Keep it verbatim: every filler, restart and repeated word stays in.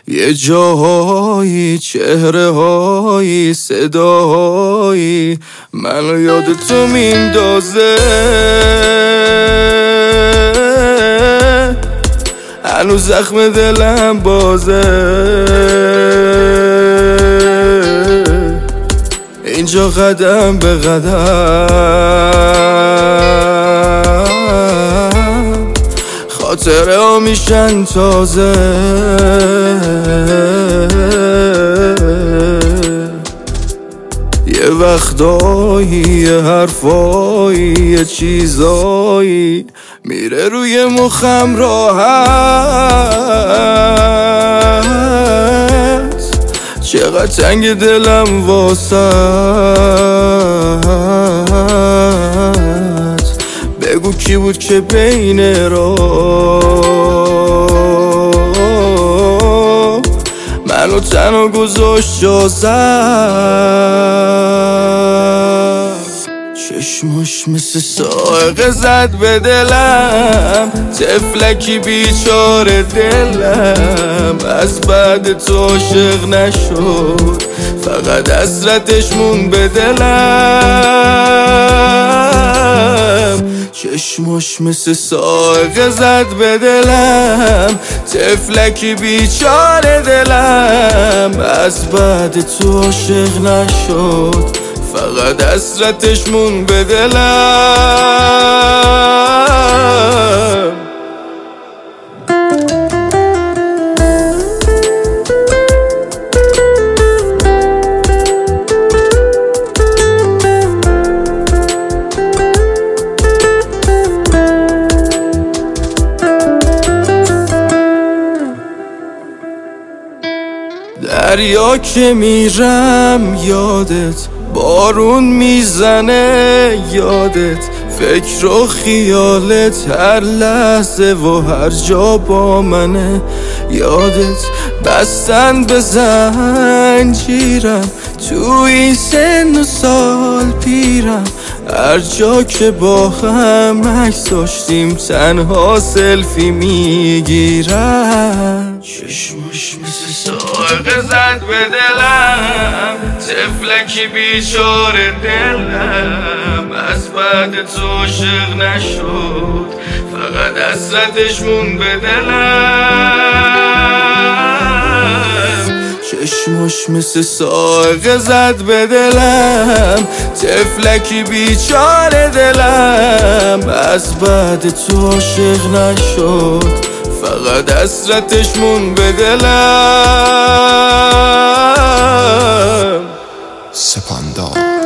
یه جاهایی، چهره هایی، صداهایی منو یاد تو میندازه. هنوز زخم دلم بازه. اینجا قدم به قدم خاطره ها میشن تازه. یه وقتایی، یه حرفایی، یه چیزایی میره روی مخم راحت. چقدر تنگ دلم واسط. بگو کی بود که بین را منو تنها گذاشت جا زد. چشماش مثل سائقه زد به دلم، طفلکی بیچاره دلم. از بعد تو عاشق نشد، فقط حسرتش مون به دلم. چشماش مثل سائقه زد به دلم، طفلکی بیچاره دلم. از بعد تو عاشق نشد، فقط حسرتش مون به دلم. دریا که میرم یادت، بارون میزنه یادت، فکر و خیالت هر لحظه و هر جا با منه یادت. بستن به زنجیرم تو این سن و سال پیرم، هر جا که با هم عکس داشتیم تنها سلفی میگیرم. چشمش مثل سائقه زد به دلم، طفلکی بیچاره دلم. از بعد تو عاشق نشد، فقط حسرتش مون به دلم. چشماش مثل سائقه زد به دلم، طفلکی بیچاره دلم. از بعد تو عاشق نشد، فقط حسرتش مون به دلم. سپندار